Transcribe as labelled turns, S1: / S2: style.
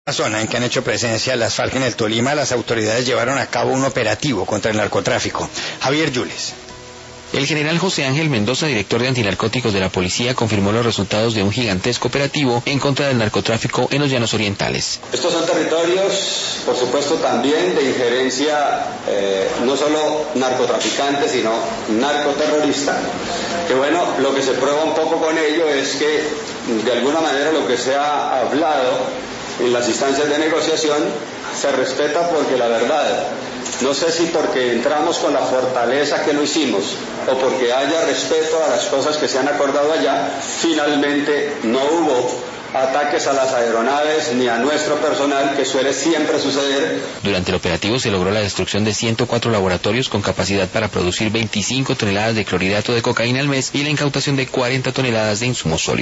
S1: La zona en que han hecho presencia las FARC en el Tolima, las autoridades llevaron a cabo un operativo contra el narcotráfico. Javier Yules.
S2: El general José Ángel Mendoza, director de antinarcóticos de la policía, confirmó los resultados de un gigantesco operativo en contra del narcotráfico en los llanos orientales.
S3: Estos son territorios, por supuesto, también de injerencia no solo narcotraficante, sino narcoterrorista. Que bueno, lo que se prueba un poco con ello es que, de alguna manera, lo que se ha hablado en las instancias de negociación se respeta, porque la verdad, no sé si porque entramos con la fortaleza que lo hicimos o porque haya respeto a las cosas que se han acordado allá, finalmente no hubo ataques a las aeronaves ni a nuestro personal, que suele siempre suceder.
S2: Durante el operativo se logró la destrucción de 104 laboratorios con capacidad para producir 25 toneladas de clorhidrato de cocaína al mes y la incautación de 40 toneladas de insumos sólidos.